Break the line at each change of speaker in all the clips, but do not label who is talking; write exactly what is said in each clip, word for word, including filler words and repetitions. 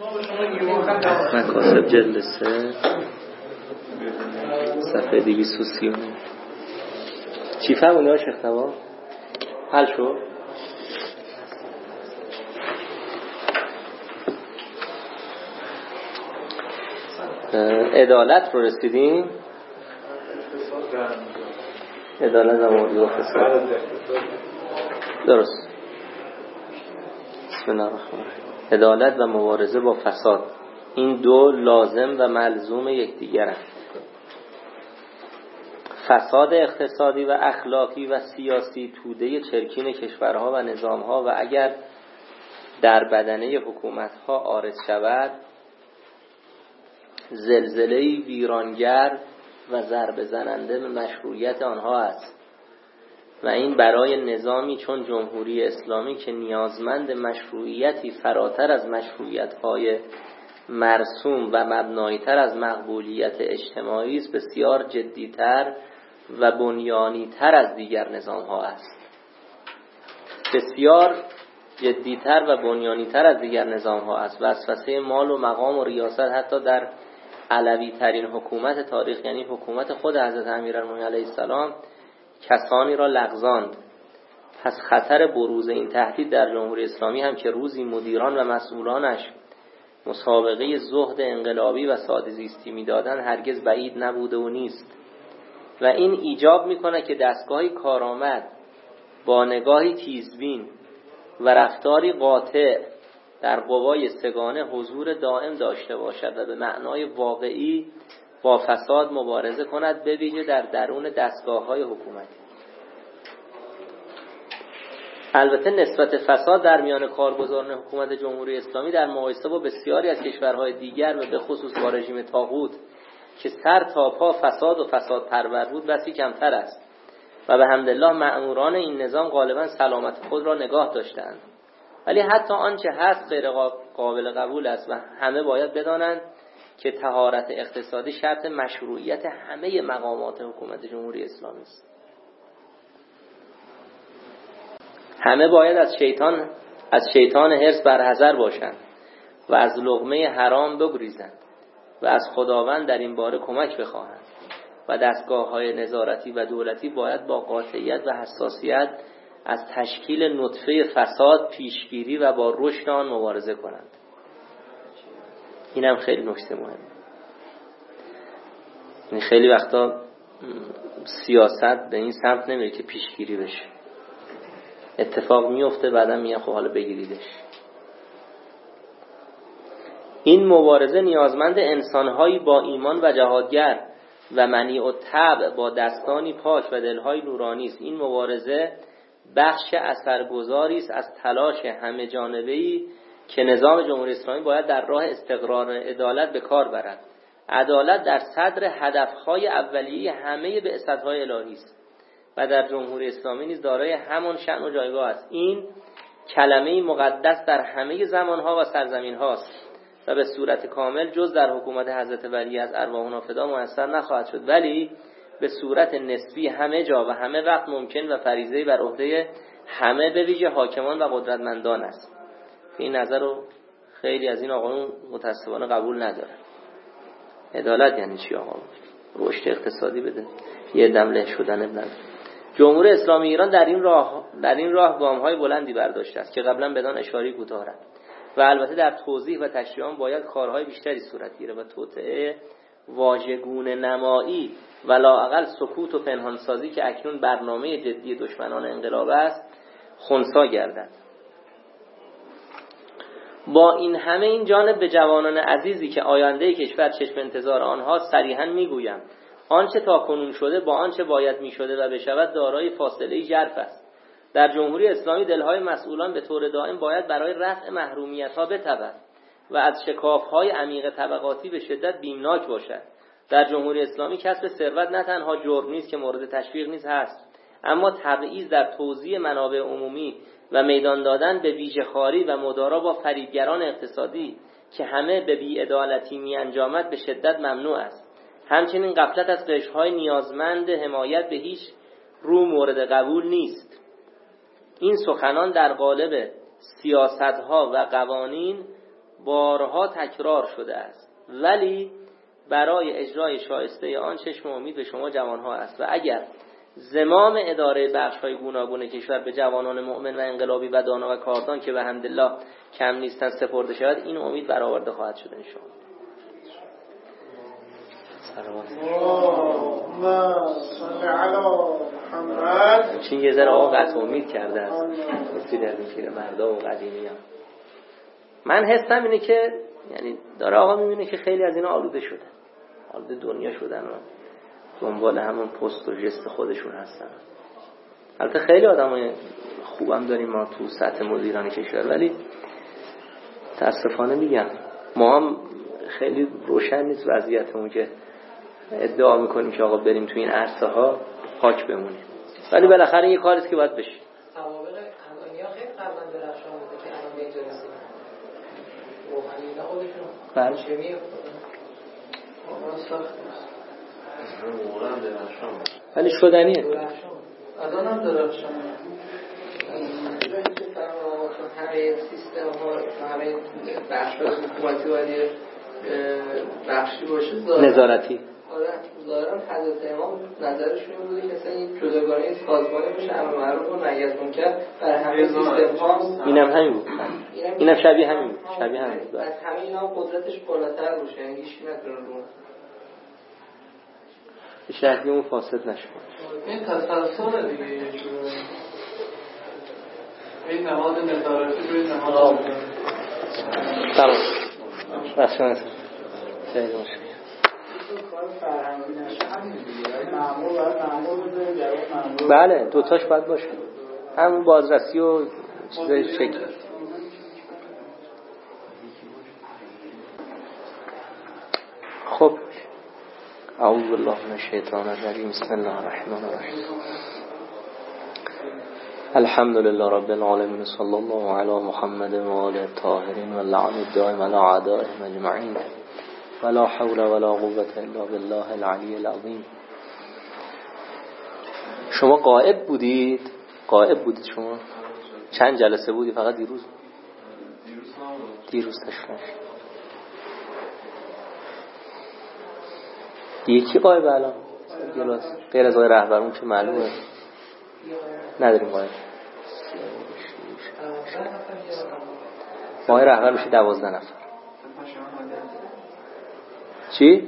مکاسب جلد سه صفحه دویست و سی و نه. چی فهمونی ها شیخ نوا؟ حل شد؟ عدالت رو رسیدیم. عدالت و موضوع فساد. درست. بسم الله الرحمن الرحیم. عدالت و مبارزه با فساد، این دو لازم و ملزوم یکدیگرند. فساد اقتصادی و اخلاقی و سیاسی توده چرکین کشورها و نظامها و اگر در بدنه حکومتها عارض شود زلزله‌ای ویرانگر و ضربه زننده به مشروعیت آنها است و این برای نظامی چون جمهوری اسلامی که نیازمند مشروعیتی فراتر از مشروعیت‌های مرسوم و مبنایی‌تر از مقبولیت اجتماعی است بسیار جدی‌تر و بنیانی‌تر از دیگر نظام‌ها است. بسیار جدی‌تر و بنیانی‌تر از دیگر نظام‌ها است. وسوسه مال و مقام و ریاست حتی در علوی ترین حکومت تاریخ، یعنی حکومت خود حضرت امیرالمومنین علیه السلام، کسانی را لغزاند. پس خطر بروز این تهدید در جمهوری اسلامی هم که روزی مدیران و مسئولانش مسابقه زهد انقلابی و ساده زیستی می‌دادند هرگز بعید نبوده و نیست و این ایجاب می‌کند که دستگاهی کارآمد با نگاهی تیزبین و رفتاری قاطع در قوای سگانه حضور دائم داشته باشد و به معنای واقعی با فساد مبارزه کند، به ویژه در درون دستگاه‌های حکومتی. البته نسبت فساد در میان کارگزاران حکومت جمهوری اسلامی در مقایسه با بسیاری از کشورهای دیگر و به خصوص با رژیم طاغوت که سر تا پا فساد و فساد پرور بود بسی کمتر است و به حمدالله مأموران این نظام غالبا سلامت خود را نگاه داشتند. ولی حتی آنچه هست غیر قابل قبول است و همه باید بدانند که طهارت اقتصادی شرط مشروعیت همه مقامات حکومت جمهوری اسلامی است. همه باید از شیطان از شیطان حرص برحذر باشند و از لقمه حرام بگریزند و از خداوند در این باره کمک بخواهند و دستگاه‌های نظارتی و دولتی باید با قاطعیت و حساسیت از تشکیل نطفه فساد پیشگیری و با رشد آن مبارزه کنند. اینم خیلی نکته مهمه. یعنی خیلی وقتا سیاست به این سمت نمیره که پیشگیری بشه. اتفاق میفته بعدا میگن خب حالا بگیریدش. این مبارزه نیازمند انسان‌هایی با ایمان و جهادگر و منیع الطبع با دستانی پاک و دل‌های نورانی است. این مبارزه بخش اثرگذاری است از تلاش همه جانبه‌ای که نظام جمهوری اسلامی باید در راه استقرار عدالت به کار برد. عدالت در صدر هدف‌های اولیه همه بعثت‌های الهی است و در جمهوری اسلامی نیز دارای همان شأن و جایگاه است. این کلمه مقدس در همه زمان‌ها و سرزمین‌ها است و به صورت کامل جز در حکومت حضرت ولی از ارواحنا فدا میسر نخواهد شد، ولی به صورت نسبی همه جا و همه وقت ممکن و فریضه‌ای بر عهده همه به ویژه حاکمان و قدرتمندان است. این نظر رو خیلی از این آقایون متأسفانه قبول ندارن. عدالت یعنی چی آقا؟ رشد اقتصادی بده، یه دم له شدن ابن. جمهوری اسلامی ایران در این راه در این راه گام‌های بلندی برداشته است که قبلا بدان اشاره کوتاه رفت و البته در توضیح و تشریح آن باید کارهای بیشتری صورت گیره و توطئه واژگونه نمایی و لااقل سکوت و پنهانسازی که اکنون برنامه جدی دشمنان انقلاب است خنثی گردد. با این همه این جانب به جوانان عزیزی که آینده کشور چشم انتظار آنها صریحا میگویم آنچه تا کنون شده با آنچه باید میشده و بشود دارای فاصله ژرف است. در جمهوری اسلامی دلهای مسئولان به طور دائم باید برای رفع محرومیت‌ها بتپد و از شکاف‌های عمیق طبقاتی به شدت بیمناک باشد. در جمهوری اسلامی کسب ثروت نه تنها جرم نیست که مورد تشویق نیز هست، اما تبعیض در توزیع منابع عمومی و میدان دادن به ویژه‌خواری و مدارا با فریبگران اقتصادی که همه به بی‌عدالتی می‌انجامد به شدت ممنوع است. همچنین غفلت از قشرهای نیازمند حمایت به هیچ رو مورد قبول نیست. این سخنان در قالب سیاست‌ها و قوانین بارها تکرار شده است، ولی برای اجرای شایسته آن چشم امید به شما جوانها است و اگر زمام اداره بخش‌های گوناگون کشور به جوانان مؤمن و انقلابی و دانا و کاردان که به حمدالله کم نیستن سپرده شود، این امید برآورده خواهد شد ان شاء الله. سلام. چین یه ذره آقا قطع امید کرده است گفتی در میشیره مردا و قدیمی ها. من حسم اینه که یعنی داره آقا میبینه که خیلی از اینا آلوده شدن، آلوده دنیا شدن و دنبال همون پست و جست خودشون هستن. البته خیلی آدمای خوبم داریم ما تو سطح مدیران کشور، ولی تاسفانه میگم ما هم خیلی روشن نیست وضعیتمون که ادعا میکنیم که آقا بریم تو این عرصه ها پاک بمونیم، ولی بالاخره یه کاریست که باید بشه.
سوابق امانیا خیلی قبلا درخشان بوده که الان به اینجا رسیدن. روحانیون خودشون
بله
چه میگه؟ واقعا سخت است.
ولی شدنیه.
درخشان. الان هم درخشان. همه سیستم ها همه بخش‌های حکومتی باید بخشی باشه
نظارتی.
آره ظاهرا حضرت امام نظرشون این بوده که اصلا این جداگانه سازمانی بشه امر معروف و نهی از منکر برای همه سیستم ها.
اینم همین بود. اینم شبیه همین بود. شبیه همین بود.
از همه اینا قدرتش بالاتر باشه، یعنی هیچ کی نتونه رو
شهریمون فاسد نشه.
این تسلسل دیگه یه جوره این نماد نظارتی روی نماد
تمام. بس شما خیلی مشکل. بله دوتاش باید باشه، همون بازرسی و چیزای شکل. خب اعوذ بالله من الشیطان الرجیم. بسم الله الرحمن الرحیم. الحمد لله رب العالمین، صلی الله علی محمد و آله الطاهرین و لعن الدائم علی اعدائهم اجمعین ولا حول ولا قوة الا بالله العلی العظیم. شما غائب بودید؟ غائب بودید شما؟ چند جلسه بودی؟ فقط دیروز؟ دیروز تشریف. یکی غائب الان؟ غیر از آقای رهبرمون که معلومه نداریم غائب. آقای رهبر میشه دوازده نفر. چی؟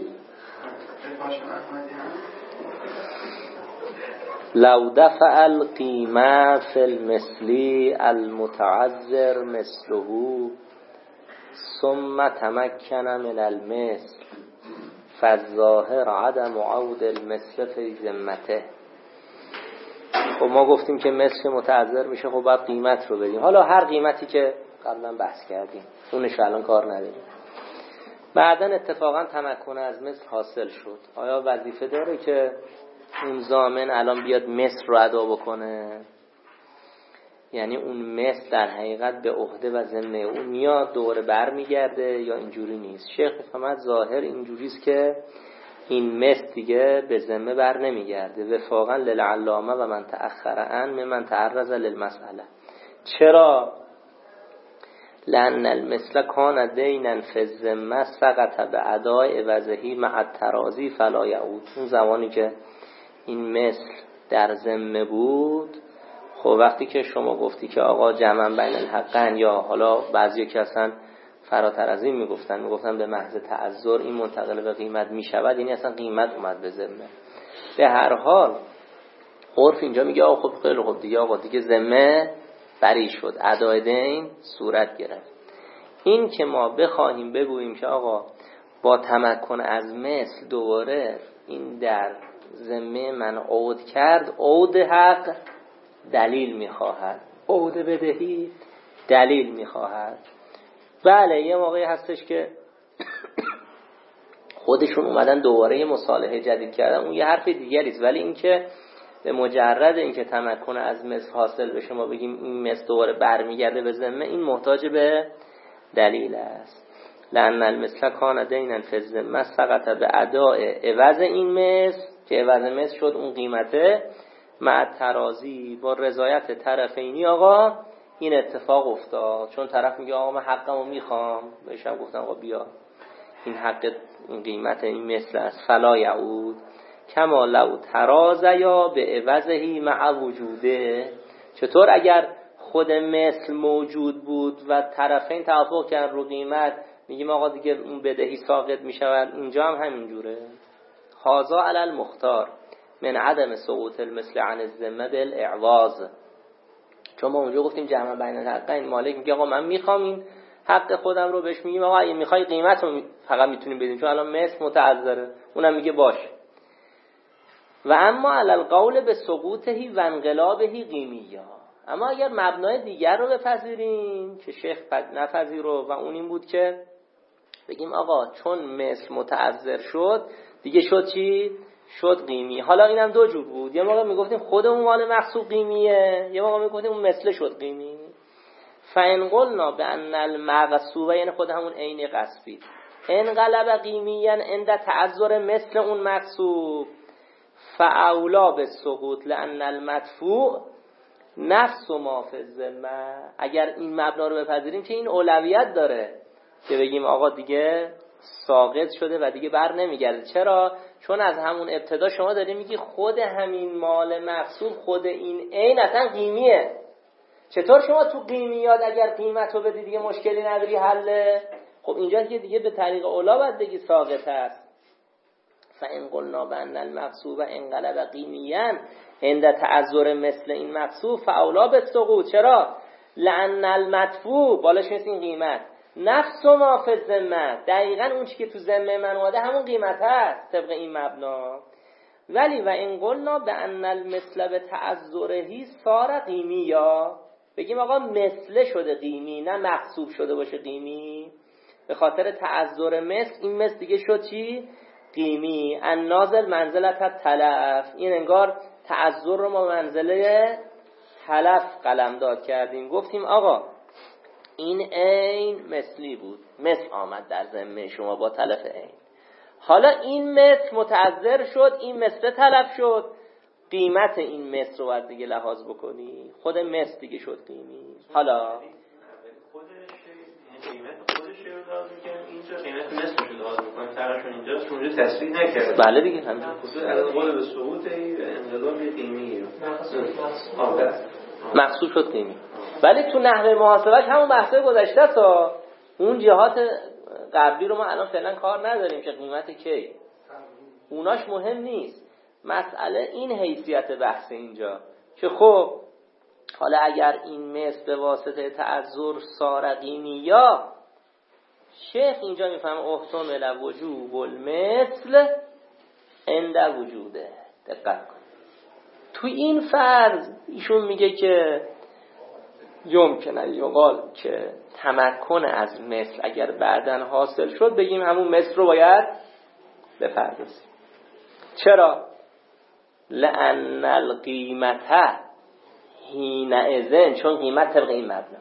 لو دفع القیمه فی المثلی المتعذر مثله ثم تمکن من المثل فالظاهر عدم عود المثل فی ذمته. خب ما گفتیم که مثل متعذر میشه، خب باید قیمت رو بدیم، حالا هر قیمتی که قبلا بحث کردیم اونش الان کار نداریم. بعدن اتفاقا تمکن از مثل حاصل شد، آیا وظیفه داره که اون ضامن الان بیاد مثل رو ادا بکنه؟ یعنی اون مثل در حقیقت به عهده و ذمه اون میاد دوره بر میگرده یا اینجوری نیست؟ شیخ میفهمد ظاهر اینجوریست که این مثل دیگه به ذمه بر نمیگرده. وفاقا للعلامه و من تأخر عن ممن تعرض للمسئله. چرا؟ لأن المثل کان دینا فی الذمه سقط به اداء عوضه مع التراضی فلا یعود. اون زمانی که این مثل در ذمه بود، خب وقتی که شما گفتی که آقا جمع بین الحقن، یا حالا بعضی که اصلا فراتر از این میگفتن میگفتن به محض تعذر این منتقل به قیمت میشود، یعنی اصلا قیمت اومد به ذمه. به هر حال عرف اینجا میگه آقا خب خیلی خوب دیگه، آقا دیگه ذمه بری شد، ادای دین صورت گرفت. این که ما بخواهیم بگوییم که آقا با تمکن از مثل دوباره این در ذمه من عود کرد، عود حق دلیل میخواهد، عود بدهی دلیل میخواهد. بله یه موقعی هستش که خودشون اومدن دوباره یه مصالحه جدید کردن، اون یه حرف دیگریست، ولی این که به مجرد این که تمکن از مثل حاصل بشه ما بگیم این مثل دوباره برمیگرده به ذمه، این محتاج به دلیل است. لأن المثل کان دینا فی الذمه سقط به اداء عوض این مثل، که عوض مثل شد اون قیمته، مع ترازی با رضایت طرفینی. آقا این اتفاق افتاد، چون طرف میگه آقا من حقمو میخوام، بهشم گفتم آقا بیا این حق این قیمت این مثل است، فلا یعود کما لو ترازیا به عوضهی مع وجوده. چطور اگر خود مثل موجود بود و طرفین توافق کردن رو قیمت، میگیم آقا دیگه اون بدهی ساقط میشود، اینجا هم همین جوره. هذا علی المختار من عدم سقوط المثل عن الذمه بالاعواض. چون ما اونجا گفتیم جمع بین الحقین، مالک میگه آقا من میخوام این حق خودم رو، بهش میگیم آقا اگه میخوای قیمت رو فقط میتونیم بدیم چون الان مثل متعذره، اونم میگه باش. و اما علی القول به سقوطهی و انقلابهی قیمیه. اما اگر مبنای دیگر رو بپذیریم که شیخ نپذیره و اون این بود که بگیم آقا چون مثل متعذر شد دیگه شد چی؟ شد قیمی. حالا اینم دو جور بود، یه موقع میگفتیم خود اون مال مقصود قیمیه، یه موقع میگفتیم اون مثل شد قیمی. فان قلنا بان المغصوب، یعنی خود همون عین غصبی، انقلب قیمیا عند تعذر مثل اون مقصود، فاولا بالسقوط لان المدفوع نفس ما فی الذمه. اگر این مبنا رو بپذیریم که این اولویت داره که بگیم آقا دیگه ساقط شده و دیگه بر نمیگرده. چرا؟ چون از همون ابتدا شما داری میگی خود همین مال مقصود، خود این عین اصلا قیمیه. چطور شما تو قیمیات اگر قیمت رو بدی دیگه مشکلی نداری حله؟ خب اینجا که دیگه به طریق اولا باید بگی ساقط است. فان قلنا بان المقصود انقلب قیمیا عند تعذر مثل این مقصود فاولا بالسقوط. چرا؟ لان المدفوع بالاش مثل این قیمت نفس ما فی الذمه، دقیقاً اون چیزی که تو ذمه من اومده همون قیمت هست طبق این مبنا. ولی و این قلنا بان المثل به تعذرهی صار قیمی، یا بگیم آقا مثل شده قیمی، نه مقصوب شده باشه قیمی، به خاطر تعذر مثل این مثل دیگه شد چی؟ قیمی. النازل منزلت تلف، این انگار تعذر رو ما منزله تلف قلمداد کردیم. گفتیم آقا این عین مثلی بود، مثل آمد در ذمه شما با تلف عین، حالا این مثل متعذر شد، این مثل تلف شد، قیمت این مثل رو باید دیگه لحاظ بکنی، خود مثل دیگه شد قیمی. حالا
قیمت خودش رو لحاظ می‌کنیم، اینجا قیمت مثل رو لحاظ می‌کنیم، طرفشون اینجاست چون اونجا تصریح نکرده.
بله دیگه همین
خصوصا از قول به سقوط انقلاب قیمی
مقصود شد قیمی. ولی تو نحوه محاسبهش همون بحثای گذشته است. اون جهات قبلی رو ما الان فعلا کار نداریم که قیمت کی، اوناش مهم نیست. مسئله این حیثیت بحث اینجا که خب حالا اگر این مثل به واسطه تعذر صار قیمی، یا شیخ اینجا میفهم احتمال وجوب المثل عند وجوده. دقت کن تو این فرض ایشون میگه که یمکنه یقال که تمکن از مثل اگر بعدن حاصل شد بگیم همون مثل رو باید بپردازیم. چرا؟ لأن القیمت حینئذ، چون قیمت طبق این مبنا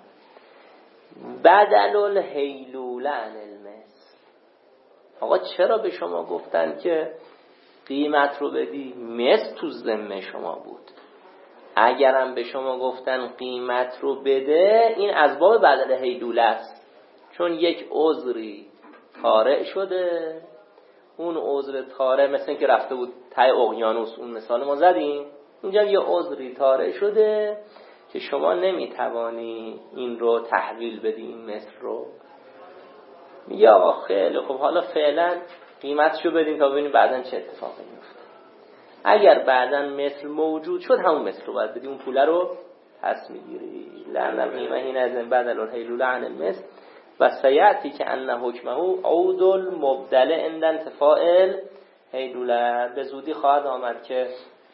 بدل الحیلوله عن المثل. آقا چرا به شما گفتن که قیمت رو بدی؟ مثل تو ذمه شما بود. اگرم به شما گفتن قیمت رو بده، این از باب بدل حیلوله است، چون یک عذری طارئ شده. اون عذر طارئ مثل این که رفته بود ته اقیانوس، اون مثال ما زدیم، اینجا یه عذری طارئ شده که شما نمیتوانی این رو تحویل بدی، این مثل رو. میگه آقا خیلی خب حالا فعلا قیمتشو بدیم تا ببینیم بعدن چه اتفاقی میفته. اگر بعدن مثل موجود شد همون مثل رو باید بدی، اون پوله رو پس میگیری. لأن القیمه حینئذ بدل الحیلوله عن المثل و سیأتی که ان حکمه عود المبدل عند انتفاء الحیلوله. به زودی خواهد آمد که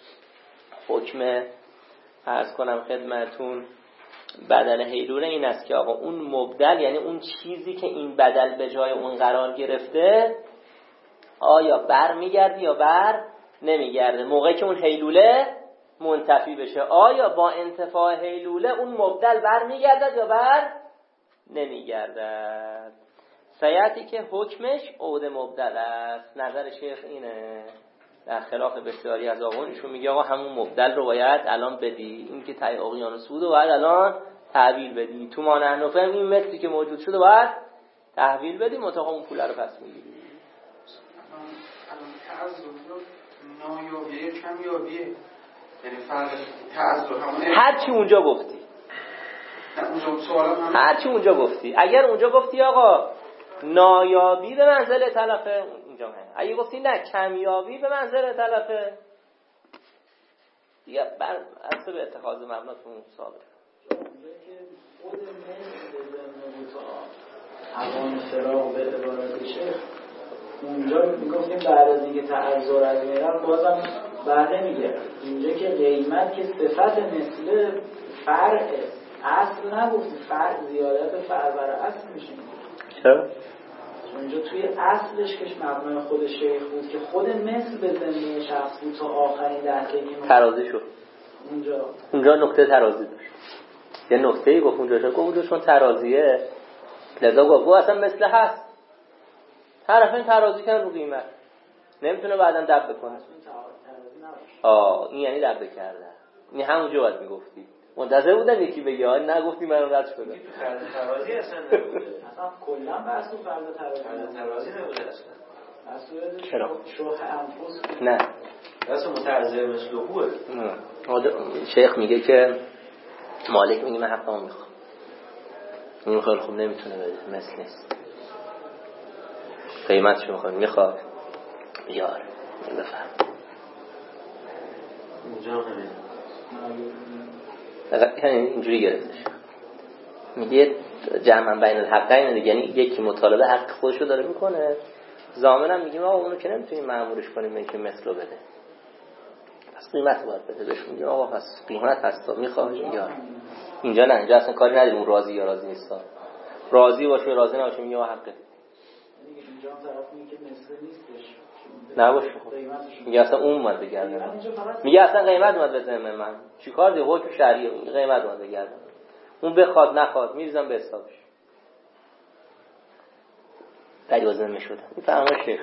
حکم عرض کنم خدمتون بدل حیلوله این است که آقا اون مبدل، یعنی اون چیزی که این بدل به جای اون قرار گرفته، آیا بر میگرده یا بر نمیگرده. موقعی که اون حیلوله منتفی بشه، آیا با انتفاع حیلوله اون مبدل بر میگردد یا بر نمیگردد. سیأتی که حکمش عود مبدل است. نظر شیخ اینه، در خلاف بسیاری از آقایون. ایشون میگه آقا همون مبدل رو باید الان بدی، این که تای اقیانوس بود و باید الان تحویل بدی. تو ما نحن فهم این مثلی که موجود شده باید تحویل بدی، منتها اون پول رو پس میگیری.
نایابیه کمیابیه، یعنی فرق تعذر همونه.
هر چی اونجا گفتی، هر چی اونجا گفتی. اگر اونجا گفتی آقا نایابی به منزله تلفه، اینجا هم. اگه گفتی نه کمیابی به منزله تلفه، دیگه بر اصل به اتخاذ مبناتون ثابت.
اونجا که خود مثل به ضمن مطاع عوان فراغ به عبارت شیخ، اونجا میگفتیم بعد از اینکه تعذر از میرم بازم بهره میگه. اینجا که قیمت که صفت مثل فرع اصل نگفتی، فرع زیادت فرع بر اصل میشه.
چرا؟
اونجا توی اصلش که مبنای خود شیخ بود که خود مثل به ضمن شخص بود تا آخرین دهته که
ترازی شد.
اونجا
اونجا نقطه ترازی داشت. یه نقطه‌ای گفت اونجا شد، گفت چون ترازیه لذا گفت گفت اصلا مثل هست. طرفین ترازی کردن رو قیمت، نمیتونه بعداً دب بکنه. آه این یعنی دب کردن. این همونجا باید میگفتی. منتظر بودن یکی بگه آ نگفتی من رد شده.
فرض ترازی اصلا نبوده.
اصلا کلا بحث فرض ترازی.
فرض ترازی نبوده اصلا.
مسئول
چرا؟
شوه انفس.
نه.
اصلا متعذر مثل هوه.
شیخ میگه که مالک میگه من حقمو میخوام. اون خیلی خوب نمیتونه بده، مثل نیست. قیمتشو میخواد، میخواد بیار بفهم.
اینجا همین
یعنی اینجوری گرفتش. میگه جمع بین الحقین دیگه، یعنی یکی مطالبه حق خودشو داره میکنه، ضامن هم میگیم آقا اونو که نمیتونیم مأمورش کنیم اینکه مثلو بده، پس قیمت باید بده. بهش میگیم آقا پس قیمت هستا میخواد یا اینجا نه، اینجا اصلا کاری نداریم اون راضی یا راضی نیست. راضی باشه راضی نباشه میگه حقه.
اینجا هم طرف میگه که مثل نیستش
نباشه. میگه اصلا اون اومد بگرده، میگه اصلا قیمت اومد بزنه من چیکار دی حکم شرعیه، قیمت اومد بگرده، اون بخواد نخواد میریزم به حسابش. دریازه میشد میفهمه شیخ.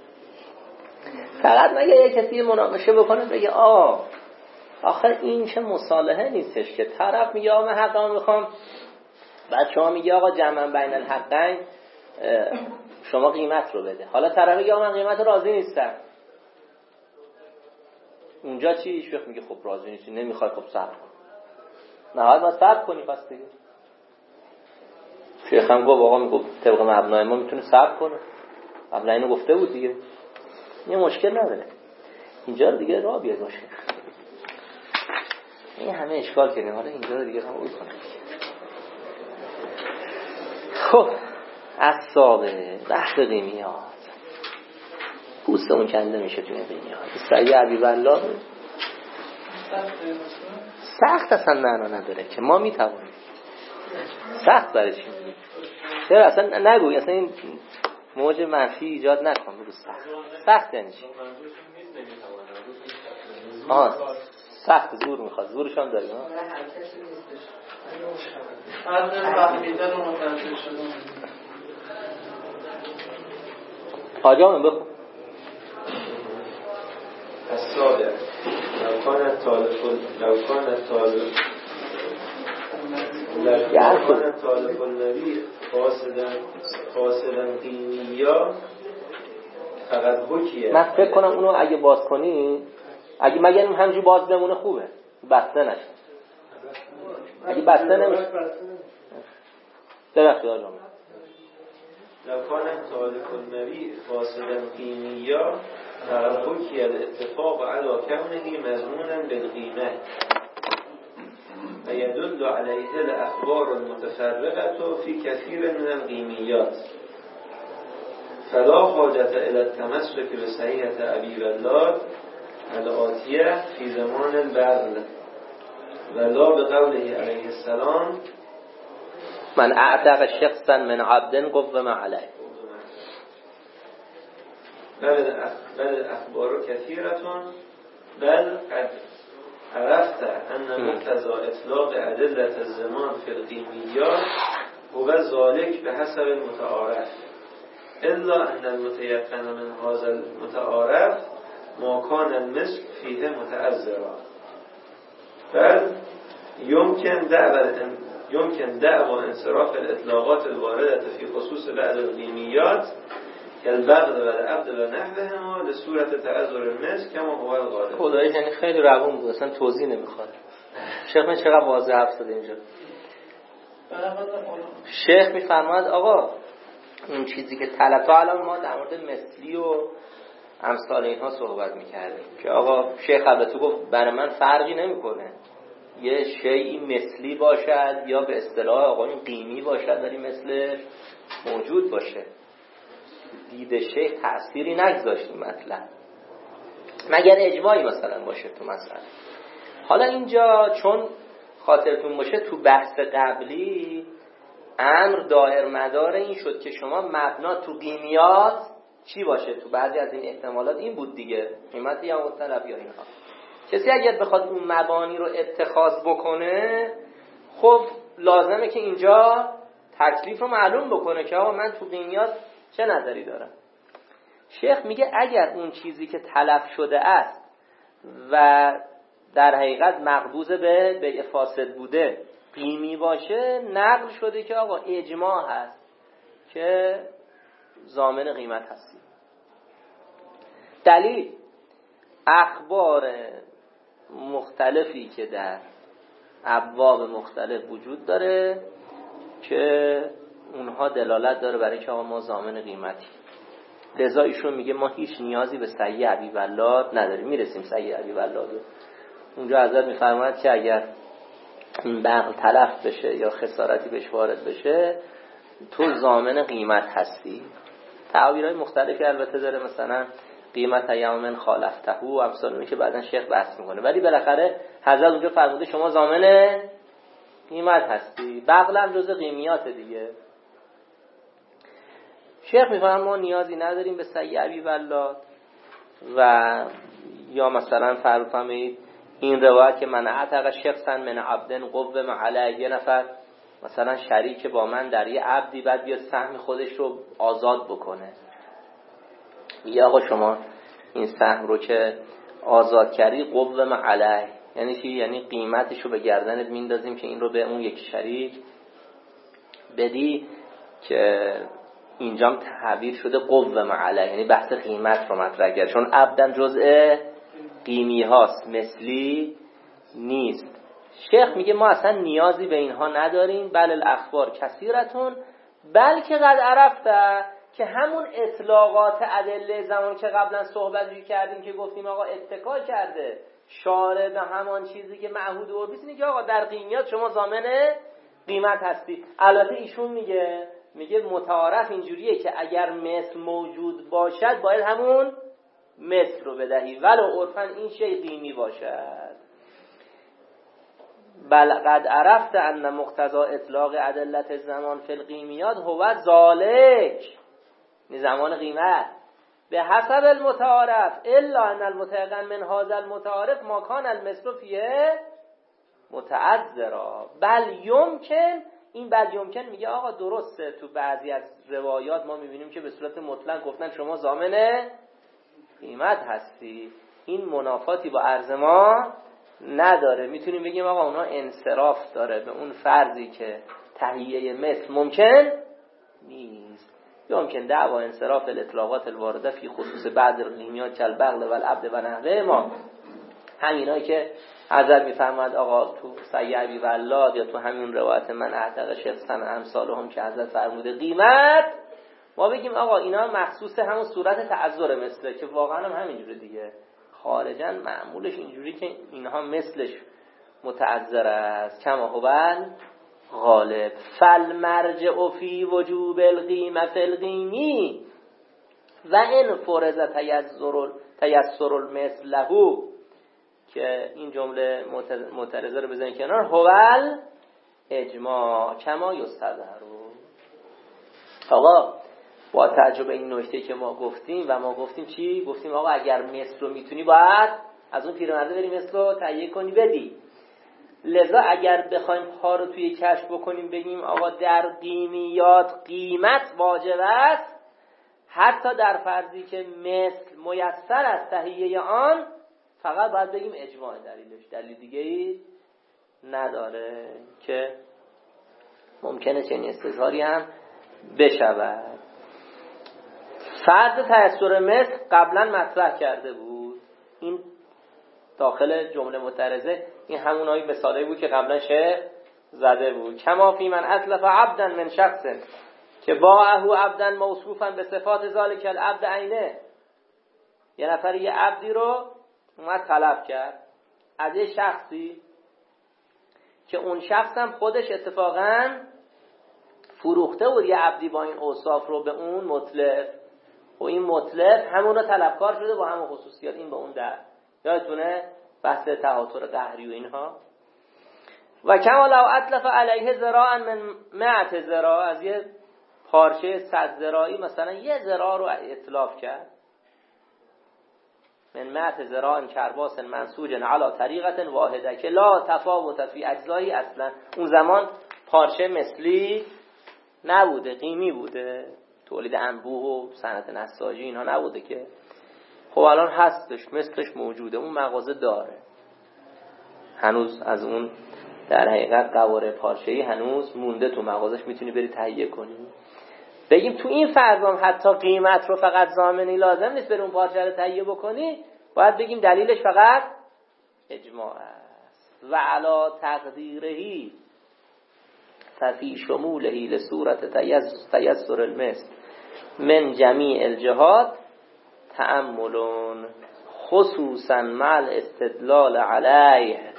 فقط مگه یه کسی مناقشه بکنه بگه آ آخر این چه مصالحه نیستش که طرف میگه آقا من حقمو میخوام، بعد شما میگه آقا جمع بین الحقین شما قیمت رو بده، حالا طرف میگه آقا من قیمت راضی نیستم، اونجا چی؟ شیخ میگه خب راضی نیستی نمیخوای، خب صبر کن. نهایت باید صبر کنی پس دیگه. شیخ هم گفت آقا میگفت طبق مبنای ما میتونه صبر کنه، قبل اینو گفته بود دیگه، یه مشکل نداره. اینجا دیگه راه بیاد باشه. این همه اشکال کردیم، حالا اینجا رو دیگه هم اول کنیم. خب اصابه بحث قیمیات پوستمون کنده میشه توی قیمیات. سعی عبیب الله سخت اصلا معنا نداره که ما میتوانیم. سخت برای چی؟ چرا اصلا نگوی، اصلا این موج منفی ایجاد نکن. بگو سخت. سخت یعنی چی؟ آها سخت زور میخواد، زورش هم داریم ها. آجامون بخون.
السابع لو كان الطالب لو كان الطالب لو كان الطالب النبي فاسدا فاسدا دینیا فقط حکیه.
من فکر کنم اونو اگه باز کنی، اگه مگر همینجوری باز بمونه خوبه، بسته نشه. اگه بسته نمیشه درخت آجامون.
لو كان الطالب النبي فاسدا دینیا فقد حكي الاتفاق على كونه مضمونا بالقيمة ويدل عليه الأخبار المتفرقة في كثير من القيميات فلا حاجة إلى التمسك بصحيحة أبي بلاد الآتية في زمان البذل ولا بقوله عليه السلام
من اعتق شخصا من عبد قوم عليه
بل الأخبار كثيرة بل قد عرفت أن مقتضى إطلاق أدلة الزمان في القيميات هو ذلك بحسب المتعارف إلا أن المتيقن من هذا المتعارف ما كان المثل فيه متأذرا بل يمكن دعوى يمكن دعوى انصراف الاطلاقات الواردة في خصوص بعض القیمیات كالبغل والعبد ونحوهما لصورت تعذر المثل كما هو الغالب.
خدایی یعنی خیلی روون بود، اصلا توضیح نمیخواد. شیخ من چقدر واضح حرف زده اینجا. شیخ میفرماد آقا اون چیزی که طلب، الان ما در مورد مثلی و امثال اینها صحبت میکردیم که آقا شیخ البته گفت برای من فرقی نمیکنه یه شیئی مثلی باشد یا به اصطلاح آقایون قیمی باشد ولی مثلش موجود باشه. دید شیخ تأثیری نگذاشت این مطلب مگر اجماعی مثلا باشه تو مسئله. حالا اینجا چون خاطرتون باشه تو بحث قبلی امر دائر مدار این شد که شما مبنا تو قیمیات چی باشه، تو بعضی از این احتمالات این بود دیگه، قیمت یا مطلب یا اینها. کسی اگر بخواد اون مبانی رو اتخاذ بکنه خب لازمه که اینجا تکلیف رو معلوم بکنه که آقا من تو قیمیات چه نظری دارم. شیخ میگه اگر اون چیزی که تلف شده است و در حقیقت مقبوض به بیع فاسد بوده قیمی باشه، نقل شده که آقا اجماع هست که ضامن قیمت هستی. دلیل اخبار مختلفی که در ابواب مختلف وجود داره که اونها دلالت داره برای که آقا ما ضامن قیمتی. لذا ایشون میگه ما هیچ نیازی به سعی ابی ولاد نداریم. میرسیم سعی ابی ولاد اونجا حضرت میفرماید که اگر این بغل تلف بشه یا خسارتی بهش وارد بشه تو ضامن قیمت هستی. تعبیرهای مختلفی البته داره، مثلا قیمت یوم خالفته و امثال اون که بعدن شیخ بحث میکنه، ولی بالاخره حضرت اونجا فرموده شما ضامن قیمت هستی. بغل هم جزء قیمیات دیگه. شیخ میفرماید ما نیازی نداریم به سعی ابی ولاد. و یا مثلا فرض این روایت که من اعتق شخصا من عبدن قوم علی، یه نفر مثلا شریک با من در یه عبدی بعد بیاد سهم خودش رو آزاد بکنه، یا آقا شما این سهم رو که آزاد کردی قوم علی یعنی چی؟ یعنی قیمتش رو به گردنت میندازیم که این رو به اون یک شریک بدی، که اینجام تعبیر شده قوم علی یعنی بحث قیمت رو مطرح کرد، چون عبدن جزء قیمی هاست مثلی نیست. شیخ میگه ما اصلا نیازی به اینها نداریم. بل الاخبار کثیرتون بلکه قد عرفته، که همون اطلاقات ادله زمان که قبلا صحبت کردیم که گفتیم آقا اتکا کرده شارع به همان چیزی که معهود و عرفی اینه که آقا در قیمیات شما ضامن قیمت هستی. البته ایشون میگه میگه متعارف اینجوریه که اگر مثل موجود باشد باید همون مثل رو بدهی ولو عرفاً این شی قیمی باشد. بل قد عرفت ان مقتضى اطلاق ادلت الزمان فی القیمیات هو ذالک، این زمان قیمت به حسب المتعارف الا ان المتيقن من هذا المتعارف ما كان المثل فیه متعذرا بل یمکن. این بل یمکن میگه آقا درسته تو بعضی از روایات ما میبینیم که به صورت مطلق گفتن شما ضامن قیمت هستی، این منافاتی با عرض ما نداره. میتونیم بگیم آقا اونا انصراف داره به اون فرضی که تهیه مثل ممکن نیست. یمکن دعوا انصراف الاطلاقات الوارده فی خصوص بعض القیمیات کالبغل والعبد و نحوه ما، همینایی که حضرت میفرماد آقا تو سعی ابی ولاد یا تو همین روایت من اعتق شخصا امثالهم که حضرت فرموده قیمت، ما بگیم آقا اینا مخصوص همون صورت تعذر مثله که واقعا هم همینجوره دیگه، خارجا معمولش اینجوری که اینها مثلش متعذر است. کما هو غالب فالمرجع فی وجوب القیمه فی القیمی و ان فرض تیسر تیسر المثل له، که این جمله معترضه رو بزنید کنار، هوال اجماع کما یستظهر. آقا با تعجب این نکته که ما گفتیم و ما گفتیم چی؟ گفتیم آقا اگر مثل رو میتونی باید از اون پیرمرده بری مثل رو تهیه کنی بدی. لذا اگر بخوایم پا رو توی کشف بکنیم بگیم آقا در قیمیات قیمت واجب است، حتی در فرضی که مثل میسر است تهیه آن، فقط باید بگیم اجماع دلیلش، دلیل دیگه ای نداره که ممکنه چنین استظهاری هم بشود. فرض تأثیر مثل قبلا مطرح کرده بود، این داخل جمله معترضه، این همونایی مثالی بود که قبلا شیخ زده بود. کما فی من اسلف عبدا من شخص که باعه عبدا موصوفا به صفات ذالک العبد عینه، یه نفر یه عبدی رو اومد طلب کرد از یه شخصی که اون شخص هم خودش اتفاقا فروخته بود یه عبدی با این اوصاف رو به اون مطلب، و این مطلب همون رو طلبکار شده با همون خصوصیات این به اون در. یادتونه بحث تهاتر قهری و اینها. و کما لو اطلف علیه ذراعا من مئة ذراع، از یه پارچه صد ذراعی مثلا یه ذراع رو اطلاف کرد، من مئة ذراع کرباس منسوج علی طریقه واحده که لا تفاوت فی اجزایی اصلا. اون زمان پارچه مثلی نبوده، قیمی بوده، تولید انبوه و صنعت نساجی اینها نبوده که. خب الان هستش، مثلش موجوده، اون مغازه داره، هنوز از اون در حقیقت قواره پارچه‌ای هنوز مونده تو مغازش، میتونی بری تهیه کنی. بگیم تو این فرضم حتی قیمت رو فقط ضامنی لازم نیست بری اون پارچه رو تهیه بکنی، باید بگیم دلیلش فقط اجماع است. و علا تقدیرهی ففی شمولهی لصورت تیسر المثل من جمیع الجهات تأملون خصوصا مع الاستدلال علیه.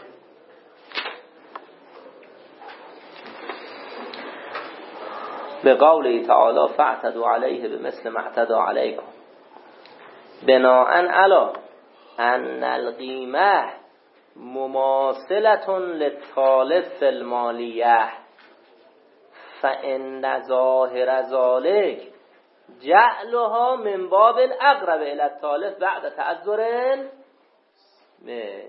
به قوله تعالی فاعتدوا علیه بمثل ما اعتدى علیکم بناء علی ان القیمه مماثلة للتالف المالیه فان ظاهر ذلك جعلها من باب الاقرب الى التالف بعد تعذر مثل.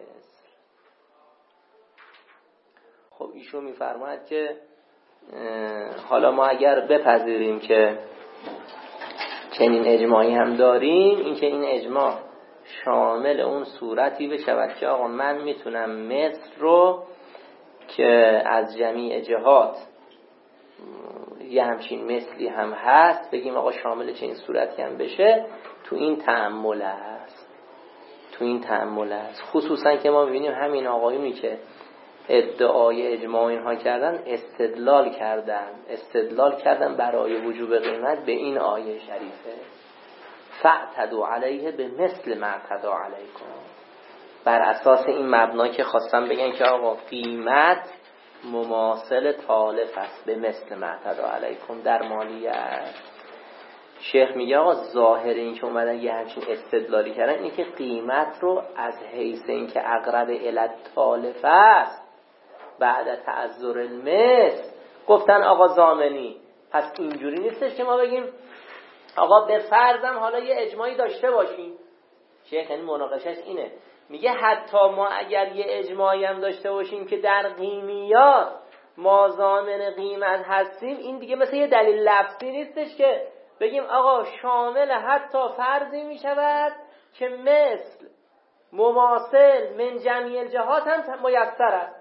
خب ایشون میفرماید که حالا ما اگر بپذیریم که چنین اجماعی هم داریم، این که این اجماع شامل اون صورتی بشود که آقا من میتونم مثل رو که از جمیع جهات یه همچین مثلی هم هست بگیم آقا شامل چنین صورتی هم بشه، تو این تأمل است، تو این تأمل است. خصوصا که ما ببینیم همین آقایونی که ادعای اجماع اینها کردن استدلال کردن استدلال کردن برای وجوب قیمت به این آیه شریفه فاعتدوا علیه به مثل ما اعتدى علیکم. بر اساس این مبنا که خواستم بگن که آقا قیمت مماثل تالف است به مثل ما اعتدى علیکم در مالیات. شیخ میگه آقا ظاهر این که اومدن یه همچین استدلالی کردن اینه که قیمت رو از حیث این که اقرب الی تالف است بعد تعذر المثل گفتن آقا ضامنی. پس اینجوری نیستش که ما بگیم آقا به فرضم حالا یه اجماعی داشته باشیم. شیخ این مناقشش اینه، میگه حتی ما اگر یه اجماعی هم داشته باشیم که در قیمیات ما ضامن قیمت هستیم، این دیگه مثل یه دلیل لفظی نیستش که بگیم آقا شامل حتی فرضی میشود که مثل مماثل من جمیع الجهات هم میسر است.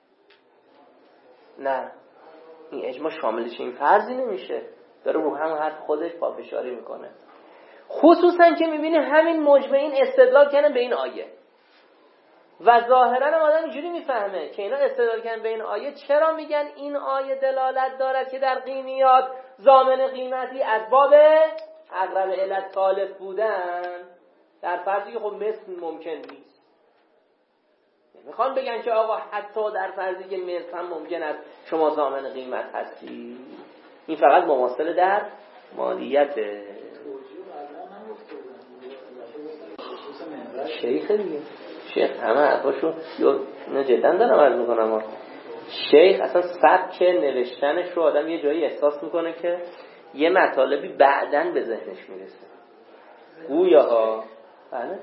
نه، این اجماع شاملش این فرضی نمیشه، داره رو هم حرف خودش پافشاری میکنه. خصوصا که میبینه همین مجمعین استدلال کردن به این آیه و ظاهرا هم آدم اینجوری میفهمه که اینا استدلال کردن به این آیه. چرا میگن این آیه دلالت دارد که در قیمیات ضامن قیمتی از باب اقرب الی تالف بودن، در فرضی که خب مثل ممکن نیست. میخوان بگن که آقا حتی در فرضی که مثل هم ممکن است شما ضامن قیمت هستی، این فقط مماثل در مالیته. شیخ دیگه شیخ همه حرفاشو نه جدا دارم عرض میکنم، شیخ اصلا سبک نوشتنش رو آدم یه جایی احساس میکنه که یه مطالبی بعدن به ذهنش میرسه گویا ها. بله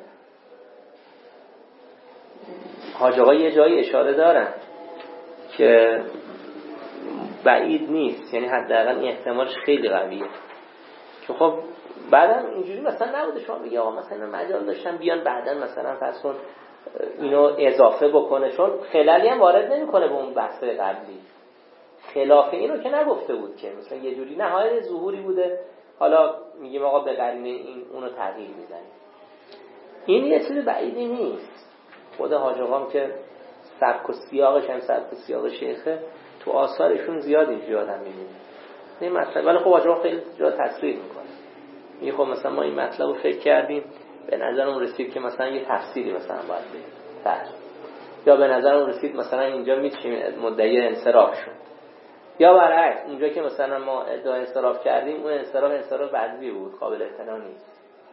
حاج آقا یه جایی اشاره دارن که بعید نیست، یعنی حداقل این احتمالش خیلی قویه که خب بعدم اینجوری مثلا نبوده شما بگی آقا مثلا مجال داشتن بیان بعدن مثلا فرض کن اینو اضافه بکنه، چون خلالی هم وارد نمیکنه به اون بحث قبلی، خلاف اینو که نگفته بود که مثلا یه جوری نهایت ظهوری بوده، حالا میگیم آقا به قرینه این اونو تغییر میزنیم. این یه چیز بعیدی نیست. خود حاج آقام که سبک و سیاقش هم سبک و سیاق شیخه، تو آثارشون زیاد اینجوری آدم میبینه این مطلب، ولی خب حاج آقا خیلی جا تصریح میکنه. میگه خب مثلا ما این مطلب رو فکر کردیم، به نظرم رسید که مثلا یه تفسیری مثلا باید بده، یا به نظرم رسید مثلا اینجا میتونیم مدعی انصراف شد، یا برعکس اونجا که مثلا ما ادعای انصراف کردیم اون انصراف انصراف بعضی بود، قابل اعتنا نیست.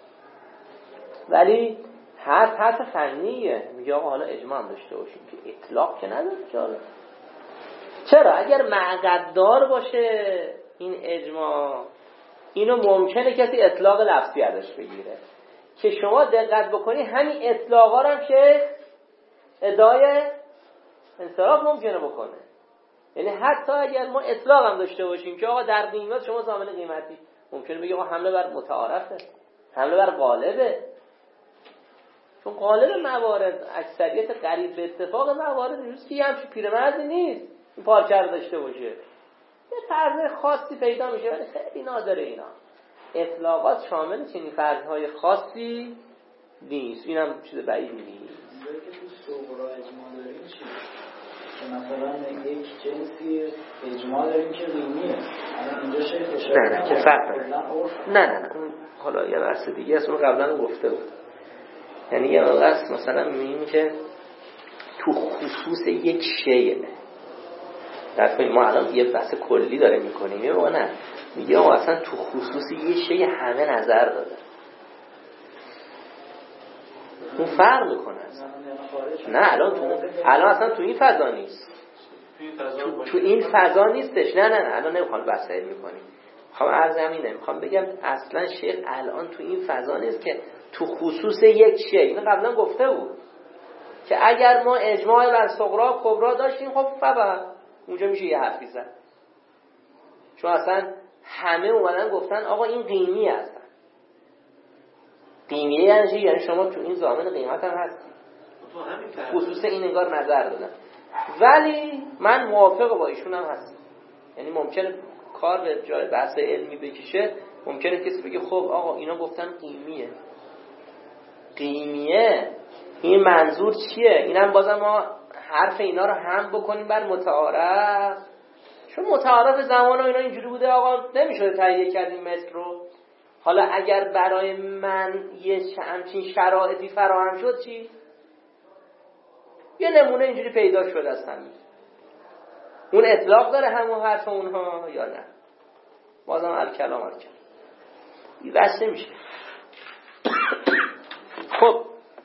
ولی هر حرف فنیه. میگه آقا حالا اجماع هم داشته باشیم که اطلاق که نداره. چرا؟ چرا اگر معقددار باشه این اجماع، اینو ممکنه کسی اطلاق لفظی ازش بگیره که شما دقت بکنی همین اطلاقا هم که ادعای انصراف ممکنه بکنه. یعنی حتی اگر ما اطلاق هم داشته باشیم که آقا در قیمت شما ضامن قیمتی، ممکنه بگی آقا حمله بر متعارفه، حمله بر غالبه، چون غالب موارد اکثریت قریب به اتفاق موارد نیست که یه همچین پیرمردی نیست این پارچه رو داشته باشه. یه فرض خاصی پیدا میشه ولی خیلی نادره. اینا اطلاقات شامل چنین فرض‌های خاصی نیست. اینم چیز بعیدی نیست.
اونجایی که تو صغرا اجماع داریم چی؟ که مثلا یک جنسی اجماع داریم که قیمیه، الان اینجا شیخ اشاره
نه نه که فرق نه نه نه اون حالا یه بحث دیگه است، اون قبلا گفته بود. یعنی یه وقت مثلا میگیم که تو خصوص یک شیء، در واقع ما الان یه بحث کلی داره میکنیم، یه نه میگه ما اصلا تو خصوص یه شیء همه نظر داده، اون فرق میکنه اصلا. نه الان تو الان اصلا تو این فضا نیست، تو, تو این فضا نیستش. نه نه نه الان نمیخوام بحث علمی کنیم، میخوام عرض همینه، میخوام بگم اصلا شیخ الان تو این فضا نیست که تو خصوص یک شیء، اینو قبلا گفته بود که اگر ما اجماع بر صغرا و کبرا داشتیم خب فبا اونجا میشه یه حرفی زد، چون اصلا همه اومدن گفتن آقا این قیمی هستن. قیمیه یعنی چی؟ یعنی شما تو این ضامن قیمت هم هستی، خصوص این انگار نظر دادن. ولی من موافق با ایشون هم هستم، یعنی ممکنه کار به جای بحث علمی بکشه، ممکنه کسی بگه خب آقا اینا گفتن قیمیه، قیمیه این منظور چیه؟ اینم بازم ما حرف اینا رو هم بکنیم بر متعارف، چون متعارف زمان و اینا اینجوری بوده آقا نمیشه تهیه کردیم مثل رو. حالا اگر برای من یه همچین شرایطی فراهم شد چی؟ یه نمونه اینجوری پیدا شد از همین، اون اطلاق داره همون حرف اونها یا نه؟ بازم الکلام الکلام این بس نمیشه. خب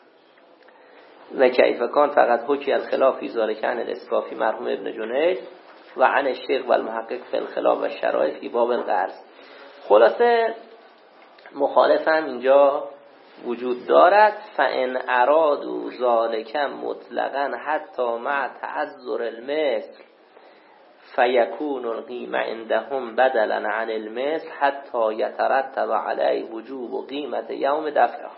و کیف کان فقط حکی الخلاف فی ذلک عن الاسکافی مرحوم ابن جنید و عن الشیخ و المحقق فی الخلاف و شرایط فی باب القرض. خلاصه مخالف هم اینجا وجود دارد. فان ارادوا ذلک مطلقا حتی مع تعذر المثل فیکون القیمه عندهم بدلا عن المثل حتی یترتب علیه وجوب و قیمت یوم دفعها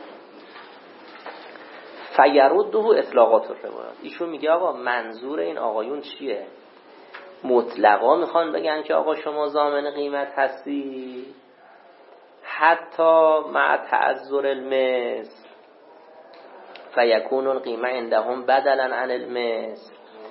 فیرده اطلاقات الروایات. ایشون میگه آقا منظور این آقایون چیه؟ مطلقا میخوان بگن که آقا شما ضامن قیمت هستی حتی مع تعذر المثل فیکون القیمه عندهم بدلا عن المثل.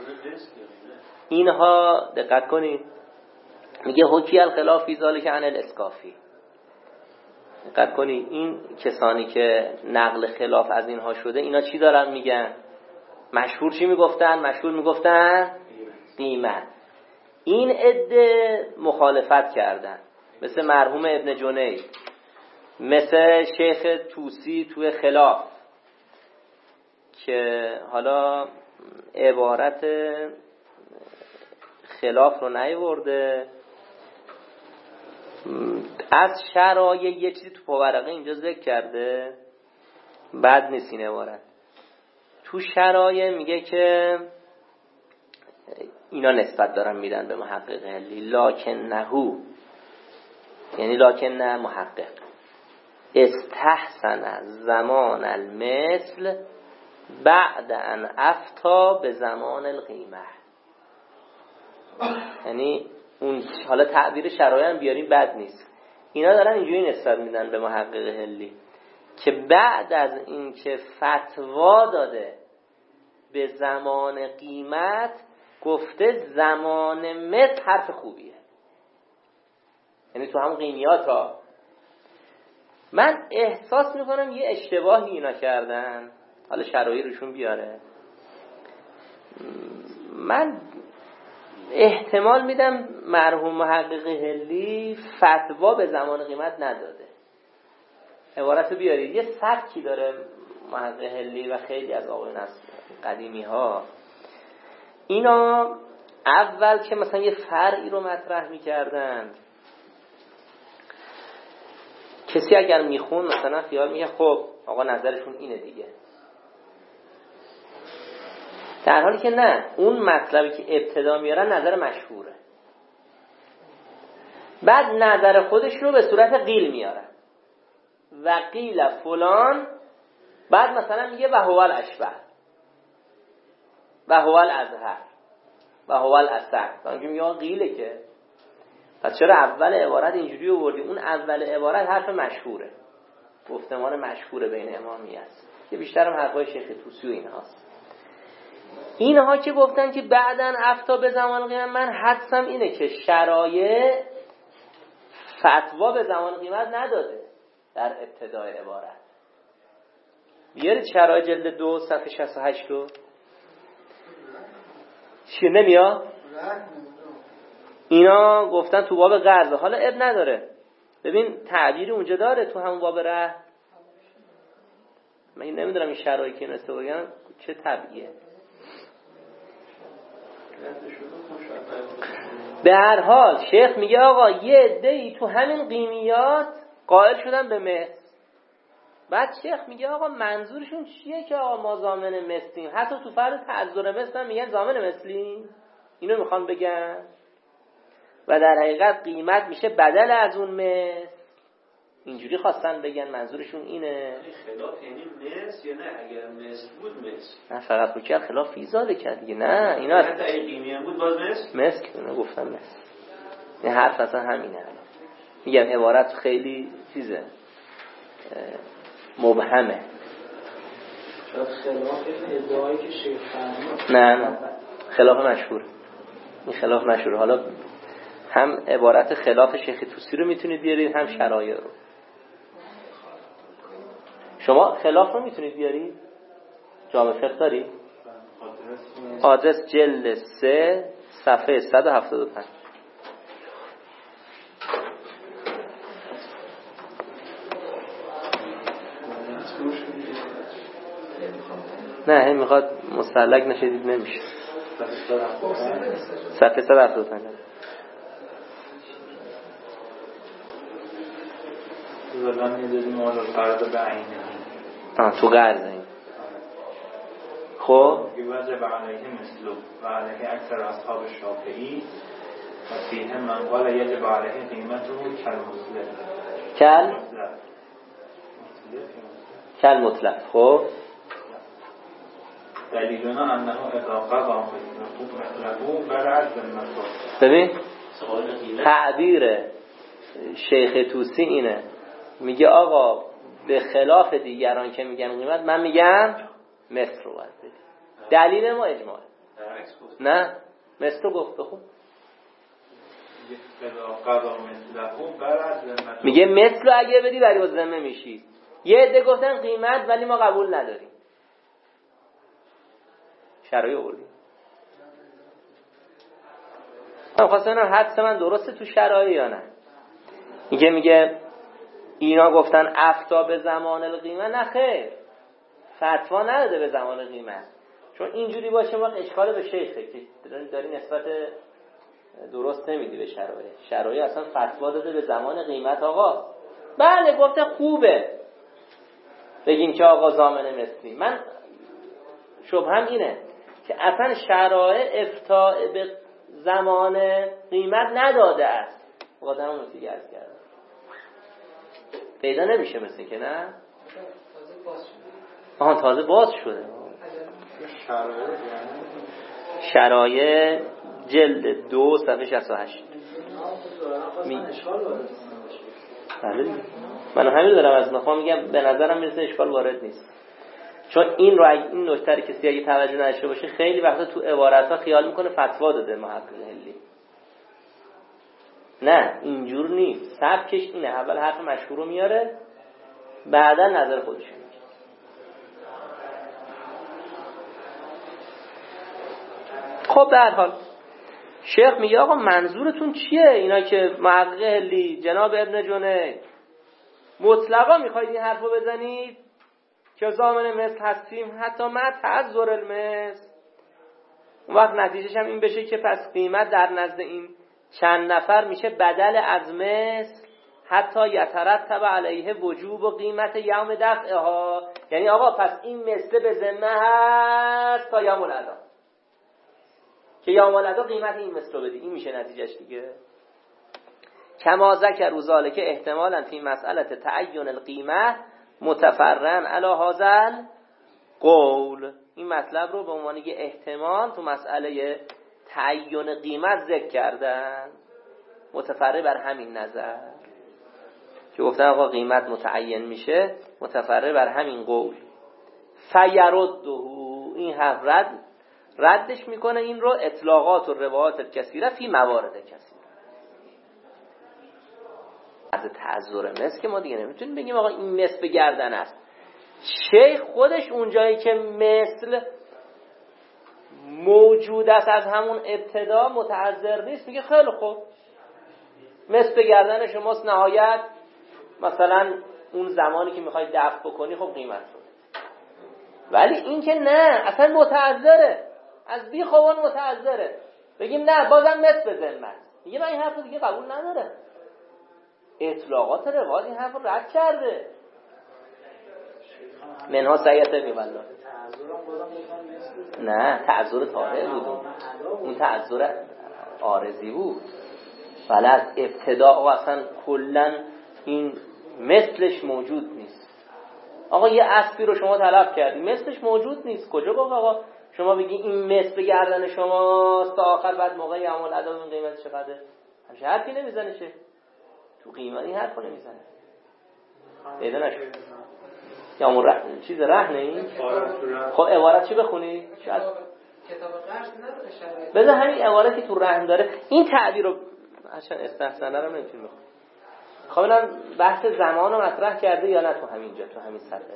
اینها دقت کنید میگه حکی الخلاف فی ذلک عن الاسکافی. دقت کنید این کسانی که نقل خلاف از اینها شده اینا چی دارن میگن؟ مشهور چی میگفتن؟ مشهور میگفتن قیمت. این عده مخالفت کردن، مثل مرحوم ابن جنید، مثل شیخ توسی توی خلاف که حالا عبارت خلاف رو نیورده، از شرایع یه چیزی تو پاورقه اینجا ذکر کرده، بد نیست این عبارت. تو شرایع میگه که اینا نسبت دارن میدن به محقق علی، لکن نهو یعنی لکن نه محقق استحسن زمان المثل بعد ان افتا به زمان القیمه. یعنی اون حالا تعبیر شرایع هم بیاریم بد نیست. اینا دارن اینجوری نسبت میدن به محقق هلی که بعد از این که فتوا داده به زمان قیمت گفته زمان مت حرف خوبیه. یعنی تو همون قیمیات ها من احساس میکنم یه اشتباهی اینا کردن، حالا شرایط روشون بیاره. من احتمال میدم مرحوم محقق هلی فتوا به زمان قیمت نداده. عبارتو بیارید. یه سبکی داره محقق هلی و خیلی از آقایون از قدیمی ها، اینا اول که مثلا یه فرعی رو مطرح میکردن، کسی اگر میخون مثلا خیال میگه خب آقا نظرشون اینه دیگه، در حالی که نه، اون مطلبی که ابتدا میارن نظر مشهوره، بعد نظر خودش رو به صورت قیل میارن و قیل فلان، بعد مثلا میگه و هو الاشبه و هو الازهر و هو الاصح. اونجا میگه قیله که پس چرا اول عبارت اینجوری آوردی؟ اون اول عبارت حرف مشهوره، گفتمان مشهوره بین امامی است که بیشتر هم حرفای شیخ طوسی و اینهاست. اینها که گفتن که بعدن افتا به زمان قیمت، من حدسم اینه که شرایع فتوا به زمان قیمت نداده در ابتدای عبارت. بیارید شرایع جلد دو صفحه شصت و هشت رو. چیه نمیاد؟ اینا گفتن تو باب قرض، حالا اب نداره. ببین تعبیری اونجا داره تو همون باب ره. من نمیدونم این شرایطی که نسته بگم چه طبیعیه. به هر حال شیخ میگه آقا یه عده‌ای تو همین قیمیات قائل شدن به مثل. بعد شیخ میگه آقا منظورشون چیه که آقا ما ضامن مثلیم؟ حتی تو فرض تعذر مثل هم میگن ضامن مثلیم. اینو میخوان بگن و در حقیقت قیمت میشه بدل از اون مثل. اینجوری خواستن بگن، منظورشون اینه.
خلاف یعنی مثل یا نه؟ اگر مثل بود مثل،
نه فقط رو کرد خلاف ایزاده کرد دیگه. نه اینا
حتی اگه قیمی هم بود باز مثل
مثل که اونو گفتم مثل. این حرف اصلا همینه. میگم عبارت خیلی چیزه مبهمه.
خلاف ادعایی که شیخ فرمود.
نه نه خلاف مشهور. این خلاف مشهور. حالا هم عبارت خلاف شیخ طوسی رو میتونید بیارید، هم شرایع رو. شما خلاف رو میتونید بیارید؟ جامع فقه دارید؟ آدرس جلد سه صفحه صد و هفتاد و پنج. نه این میخواد مستعلق نشدید نمیشه. صفحه صد و هفتاد و پنج.
زدن میدادیم مال قرض به عینه.
آه تو قرض این. خب
وجب علیه مثلو و علیه اکثر اصحاب شافعی و فیه من قال یجب علیه قیمته کل مطلق.
کل کل مطلق. خب
دلیلنا انه اذا قضا مثله برعت بالمطلق.
ببین تعبیر شیخ طوسی اینه، میگه آقا به خلاف دیگران که میگن قیمت، من میگم مثل رو باید بدی. دلیل ما اجماع. نه مثل رو گفت بخون. میگه مثل رو اگه بدی بری با ذمه میشی. یه عده گفتن قیمت ولی ما قبول نداریم. شرایع آوردیم. من خواستم اینم حدس من درسته تو شرایع یا نه. میگه میگه اینا گفتن افتا به زمان القیمت، نه خیر، فتوا نداده به زمان قیمت. چون اینجوری باشه ما اشکال به شیخه که داری نسبت درست نمیدی به شرایع. شرایع اصلا فتوا داده به زمان قیمت. آقا بله گفته خوبه بگیم که آقا ضامن مثلی. من شبهم اینه که اصلا شرایع افتاء به زمان قیمت نداده است. قدم اون رو تیگرز کرده پیدا نمیشه مثل که نه آها تازه باز شده. شرایع جلد دو صفحه شصت و هشت. می... بله من همین دارم از نخواه میگم به نظرم مثل اشکال وارد نیست، چون این رو اگه این نکته که کسی اگه توجه نداشته باشه خیلی وقتا تو عبارت‌ها خیال میکنه فتوا داده محقق هلی. نه اینجور نیست، سبکش اینه، اول حرف مشهور رو میاره بعدا نظر خودش میگه. خب در حال شیخ میگه آقا منظورتون چیه؟ اینا که محقق هلی جناب ابن جنید مطلقا میخواید این حرفو بزنید که ضامن مثل هستیم حتی ما تعذر المثل، اون وقت نتیجهش هم این بشه که پس قیمت در نزد این چند نفر میشه بدل از مثل حتی یترتب علیه وجوب و قیمت یوم دفعها. یعنی آقا پس این مثل به ذمه هست تا یوم الادا، که یوم الادا قیمت این مثل رو بدی. این میشه نتیجهش دیگه. کما ذکر ذالک احتمالا فی مسئله تعین القیمه متفرعا علی هذا قول. این مطلب رو به عنوان یه احتمال تو مسئله تعین قیمت ذکر کردن متفرع بر همین نظر که گفتن آقا قیمت متعین میشه متفرع بر همین قول. فیرده این حرف رد ردش میکنه این رو اطلاقات و روایات کثیره فی موارد کثیره. از تعذر مثل که ما دیگه نمیتونیم بگیم آقا این مثل به گردن است. شیخ خودش اونجایی که مثل موجود است از همون ابتدا متعذر نیست، میگه خیلی خوب مثل به گردن شماست، نهایت مثلا اون زمانی که میخوای دفع بکنی خب قیمت رو. ولی این که نه اصلا متعذره، از بی خوان متعذره، بگیم نه بازم مثل به ذمت، میگه من این حرف دیگه قبول نداره. اطلاقات روایات این حرف رد کرده. منها سیئت می‌ولا نه تعذر طارئ بود، اون تعذر عارضی بود. ولی از ابتدا و اصلا کلا این مثلش موجود نیست. آقا یه اسبی رو شما طلب کردی مثلش موجود نیست، کجا گفت آقا شما بگی این مثل گردن شماست تا آخر بعد موقع عمل ادا این قیمت چقدره؟ همشه حرفی نمیزنه چه تو قیمت این حرفو نمیزنه. پیدا نشد یا اون رهن چیز رهنه این. خب عبارت چی بخونی؟ شاید
کتاب قرض نداره شرایط.
بذار همین عبارتی که تو رهن داره این تعبیر رو عشان استحسنه رو نمیتونیم بخونیم. خب الان بحث زمان رو مطرح کرده یا نه تو همینجا تو همین صفحه؟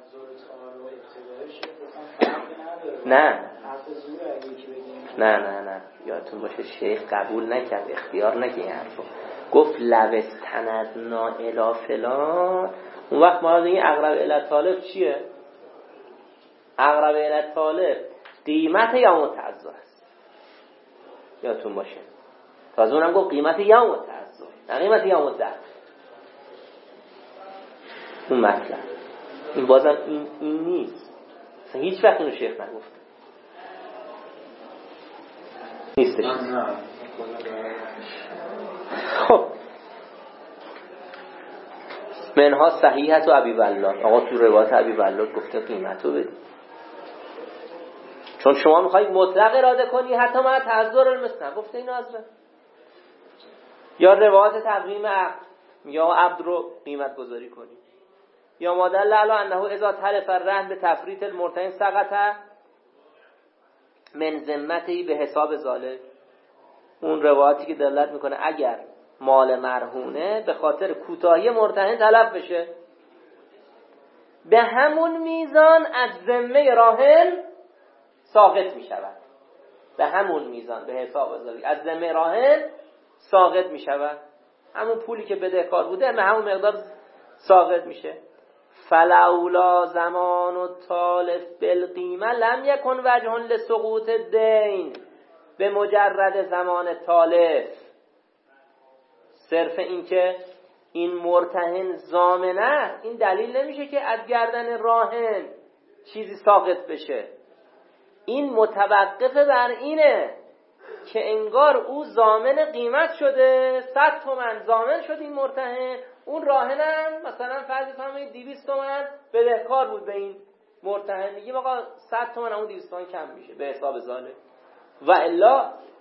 نه نه نه نه یادتون باشه شیخ قبول نکرد، اختیار نکرد این حرفو. گفت لو استندنا الی فلان. اون وقت ما این اقرب الی طالب چیه؟ اقرب الی طالب قیمت یا متعذر است. یادتون باشه تازه اونم گفت قیمت یا متعذر نه قیمت یا متعذر. اون مطلب این بازم این, این نیست، هیچ وقت اینو شیخ نگفت نیستش. خب منها صحیحت و ابی ولاد. آقا تو روایت ابی ولاد گفته قیمتو بدی، چون شما میخواید مطلق اراده کنی حتی ما تعذر المثل گفته اینو از رد. یا روایت تقویم عقد یا عبد رو قیمت گذاری کنی، یا مادل علی انه اذا تلف الرهن به تفریط المرتهن سقط من ذمته به حساب ذالک. اون روایتی که دلالت میکنه اگر مال مرهونه به خاطر کوتاهی مرتهن تلف بشه به همون میزان از ذمه راهن ساقط میشود. به همون میزان به حساب ذالک از ذمه راهن ساقط میشود. همون پولی که بدهکار بوده به همون مقدار ساقط میشه. فلولا زمان و تالف بالقیمه لم یکن وجه لسقوط الدین. به مجرد زمان تالف صرف این که این مرتهن ضامن است این دلیل نمیشه که از گردن راهن چیزی ساقط بشه. این متوقف بر اینه که انگار او ضامن قیمت شده، صد تومن ضامن شد این مرتهن، اون راهنم مثلا فرض کنید دویست تومن بدهکار بود به این مرتهن، میگیم آقا صد تومن اون دویست تومن کم میشه به حساب ذالک. و الا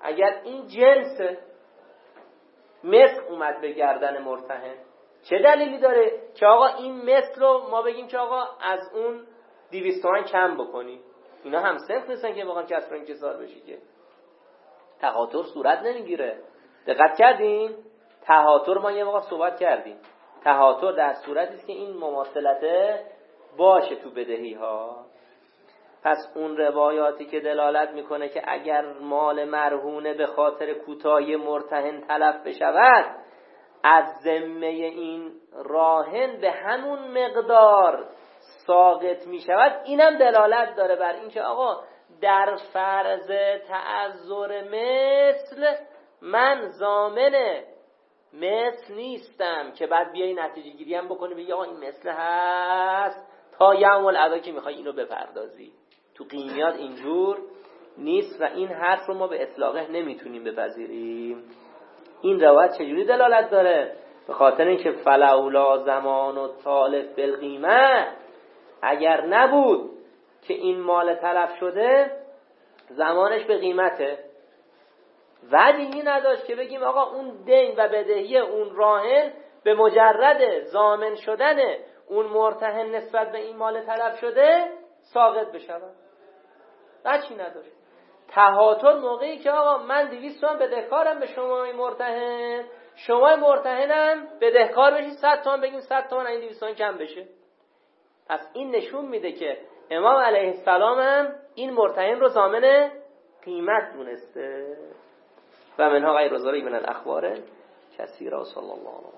اگر این جنس مثل اومد به گردن مرتهن، چه دلیلی داره که آقا این مثل رو ما بگیم که آقا از اون دویست تومن کم بکنی؟ اینا هم صنف نیستن که بخوان کسر انکسار بشی که تهاتر صورت نمیگیره. دقت کردین؟ تهاتر ما یه موقع صحبت کردیم، تهاتر در صورتی است که این مماثلته باشه تو بدهی ها. پس اون روایاتی که دلالت میکنه که اگر مال مرهونه به خاطر کوتاهی مرتهن تلف بشود، از ذمه این راهن به همون مقدار ساقط میشود، اینم دلالت داره بر این که آقا در فرض تعذر مثل من ضامن مثل نیستم که بعد بیای نتیجه گیری هم بکنی بگی آقا این مثل هست تا یوم الادا که میخوای اینو بپردازی. تو قیمیات اینجور نیست و این حرف رو ما به اطلاقه نمیتونیم بپذیریم. این روایت چجوری دلالت داره؟ به خاطر اینکه فلولا زمان و طالب بالقیمه، اگر نبود که این مال تلف شده زمانش به قیمته، وجهی نداشت که بگیم آقا اون دین و بدهی اون راهن به مجرد ضامن شدن اون مرتهن نسبت به این مال تلف شده ساقط بشود. وجهی نداشت. تهاتر موقعی که آقا من دویست تومن بدهکارم به شما مرتهن، شما مرتهنم بدهکار بشید صد تومن، بگیم صد تومن این دویست تومن کم بشه. پس این نشون میده که امام علیه السلام هم این مرتهن رو ضامن قیمت دونسته. و منها غیر ذالک من الاخبار کثیرا. صلی الله علیه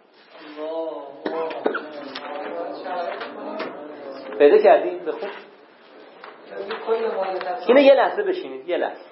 محمد. پیدا کردید؟ بخون. اینه یه لحظه بشینید، یه لحظه.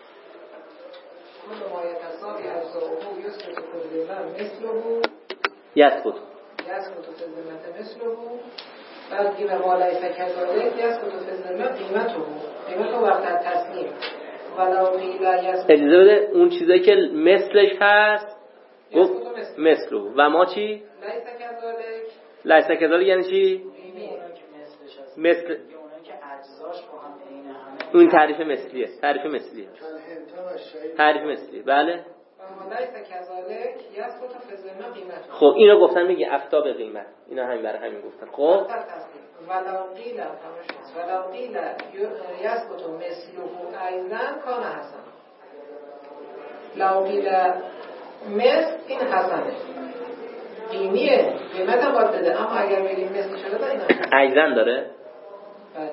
یسقط
یسقط فی الذمة مثله، بعد این مالای فکذالک یسقط فی الذمة قیمته، قیمته وقت تسلیم.
اجازه بده اون چیزایی که مثلش هست گفت مثله و ما چی؟ لیس کذالک یعنی چی؟ مثل اون تعریف مثلیه، تعریف مثلیه تعریف مثلیه بله. خب اینو گفتن میگه افتا به قیمت، اینا همین برای همین گفتن. خب
ولو قیل ولو قیل یسقط مثله ایضا کان حسن، لو قیل مثل این حسنه قیمیه قیمت هم باید بده، اما اگر بگیم مثل شده اینا
ایضا داره.
بله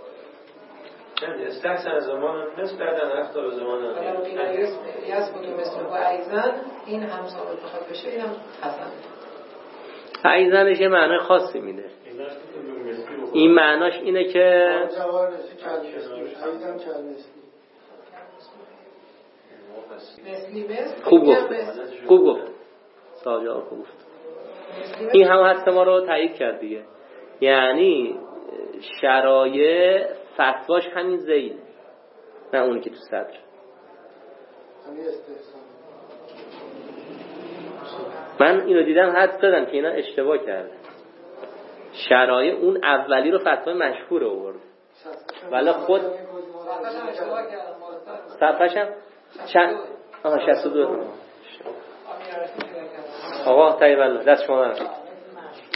استحسن زمان مثل بعدن افتا به زمان
ولو قیل یسقط مثله ایضا این هم ثابت بخواد بشه، این هم حسنه.
ایضانش یه معنی خاصی میده. این معناش اینه که خوب گفت خوب گفت ساجا خوب گفت. این هم حدث ما رو تایید کرد دیگه، یعنی شرایع فتواش همین زیل، نه اونی که تو صدر. من اینو دیدم حد زدم که اینا اشتباه کرده، شرایع اون اولی رو فتوای مشهور آورد ولی خود صفحش هم چند آها شصت و دو. آقا طیب الله دست شما